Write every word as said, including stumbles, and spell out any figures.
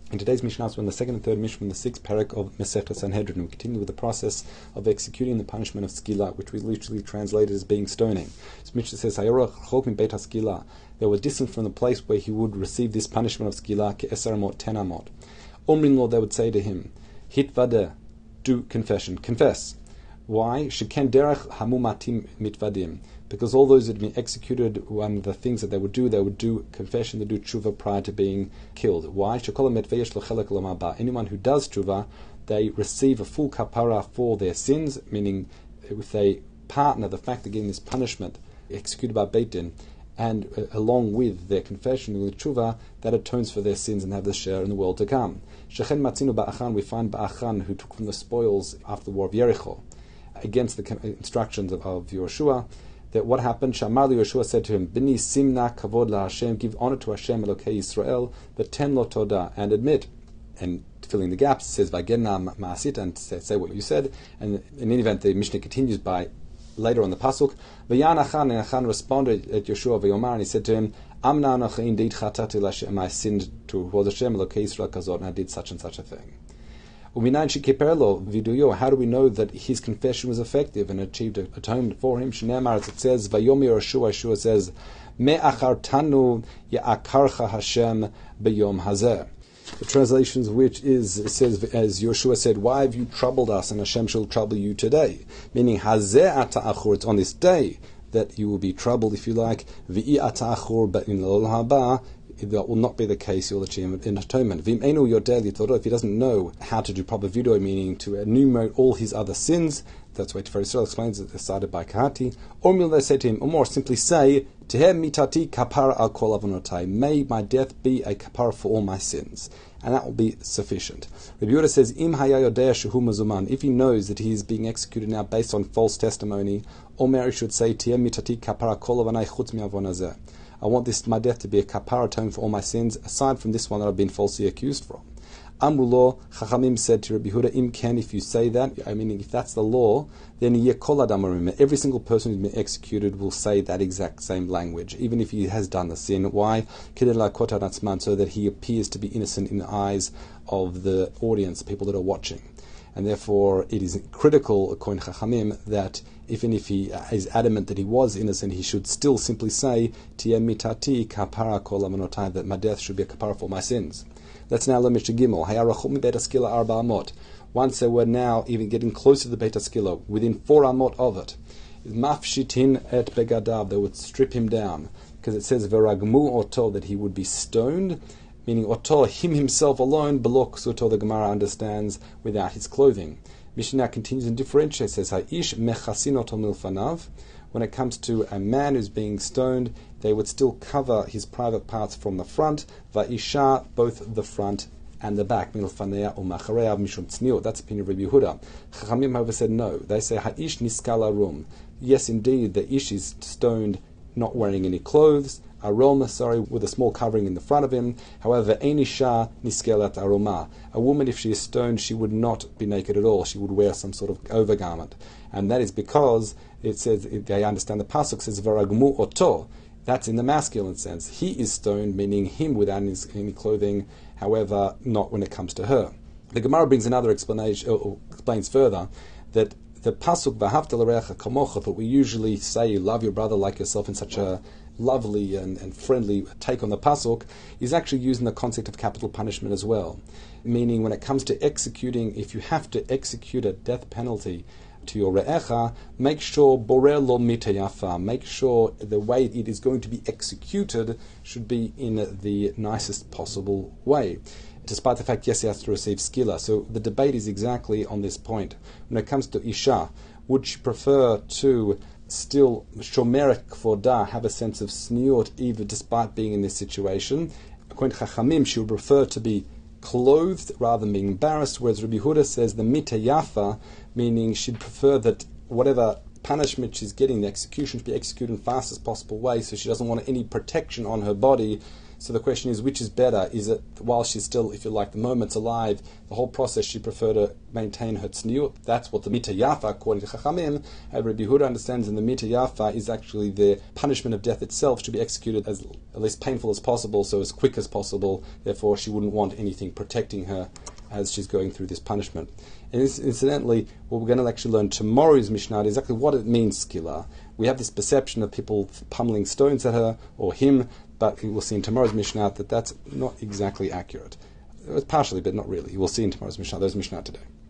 In today's Mishnah, we're in the second and third Mishnah in the sixth parak of Masechta Sanhedrin. We continue with the process of executing the punishment of skila, which we literally translated as being stoning. So Mishnah says, "Hayora chok min beit skila." They were distant from the place where he would receive this punishment of skila, ke'eser amot, ten amot. Omrin lo, they would say to him, "Hitvadeh, do confession, confess." Why? Sheken derech hamumatim mitvadim. Because all those that had been executed, one of the things that they would do, they would do confession, they would do tshuva prior to being killed. Why? Anyone who does tshuva, they receive a full kapara for their sins, meaning if they partner the fact of getting this punishment executed by Beit Din, and uh, along with their confession with tshuva, that atones for their sins and have the share in the world to come. Shechen matzinu ba'achan, we find ba'achan who took from the spoils after the war of Jericho, against the instructions of, of Yehoshua, that what happened, Shamar Yehoshua said to him, Bini simna kavod la Hashem, give honor to Hashem Elokei Yisrael, v'ten lo toda, and admit, and filling the gaps, it says, V'genna ma'asit, and say, say what you said, and in any event, the Mishnah continues by, later on the Pasuk, V'yan Achan, and Achan responded at Yehoshua V'yomar, and he said to him, Amna anochi indeed chatati l'Hashem, I sinned towards Hashem Elokei Yisrael kazot, and I did such and such a thing. How do we know that his confession was effective and achieved atonement for him? Shneimar, it says, Vayom Yehoshua, Yehoshua says, Me achartanu ya'akarcha Hashem b'yom hazeh. The translations which is, it says, as Yehoshua said, why have you troubled us, and Hashem shall trouble you today? Meaning, hazeh ata achur, it's on this day that you will be troubled, if you like. V'i ata achur, but in l'olam haba, that will not be the case, you'll achieve in atonement. If he doesn't know how to do proper video, meaning to enumerate all his other sins, that's why Tifer Yisrael explains it, decided by Kahati. Or will they say to him, or more simply say, Tehem mitati kapara al kol avonotai, may my death be a kapara for all my sins. And that will be sufficient. Rabbi Yehuda says, Im hayayodea shehu mazuman, if he knows that he is being executed now based on false testimony, or Mary should say, Tehem mitati kapara kol avonai chutz mi avonazeh. I want this my death to be a kapara atonement for all my sins, aside from this one that I've been falsely accused from. Amrulo, Chachamim said to Rabbi Yehuda, Im ken, if you say that, I mean, if that's the law, then yekol adam arim, every single person who's been executed will say that exact same language, even if he has done the sin. Why? So that he appears to be innocent in the eyes of the audience, people that are watching. And therefore, it is critical, according to Chachamim, that even if he is adamant that he was innocent, he should still simply say, Tiyeh mitati kapara kol avonotai, that my death should be a kapara for my sins. Let's now learn Mishnah Gimel. Hayarachum mi beit skila arba amot. Once they were now even getting closer to the beit skila, within four amot of it, mafshitin et begadav, they would strip him down, because it says veragmu oto, that he would be stoned, meaning oto, him himself alone, belok suto, the Gemara understands, without his clothing. Mishnah continues and differentiates, says, Ha'ish mechasin oto milfanav. When it comes to a man who's being stoned, they would still cover his private parts from the front, va'isha, both the front and the back, milfanea or machareya mishum tzniut. That's the opinion of Rabbi Yehuda. Chachamim, however, said no. They say, Ha'ish niskala rum. Yes, indeed, the ish is stoned, not wearing any clothes, aroma, sorry, with a small covering in the front of him. However, Einisha niskelat aroma. A woman, if she is stoned, she would not be naked at all. She would wear some sort of overgarment. And that is because it says, they understand the pasuk says, Varagmu oto. That's in the masculine sense. He is stoned, meaning him without any, any clothing, however, not when it comes to her. The Gemara brings another explanation, or explains further, that the pasuk v'ahavta l'reacha kamocha, that we usually say, love your brother like yourself, in such a lovely and, and friendly take on the pasuk, is actually using the concept of capital punishment as well. Meaning, when it comes to executing, if you have to execute a death penalty to your re'echa, make sure borer lo mitayafa, make sure the way it is going to be executed should be in the nicest possible way, despite the fact, yes, he has to receive skila. So the debate is exactly on this point. When it comes to Isha, would she prefer to still shomerek kvoda, have a sense of sniut, even despite being in this situation? According to Chachamim, she would prefer to be clothed rather than being embarrassed, whereas Rabbi Yehuda says the mitayafa, meaning she'd prefer that whatever punishment she's getting, the execution, should be executed in the fastest possible way, so she doesn't want any protection on her body. So the question is, which is better? Is it while she's still, if you like, the moment's alive, the whole process, she'd prefer to maintain her tzniut? That's what the Mita Yafa, according to Chachamim, and Rabbi Yehuda understands in the Mita Yafa is actually the punishment of death itself to be executed as at least painful as possible, so as quick as possible. Therefore, she wouldn't want anything protecting her as she's going through this punishment. And incidentally, what we're going to actually learn tomorrow's Mishnah is exactly what it means, skila. We have this perception of people pummeling stones at her, or him, but we'll see in tomorrow's Mishnah that that's not exactly accurate. It's partially, but not really. We'll see in tomorrow's Mishnah. There's Mishnah today.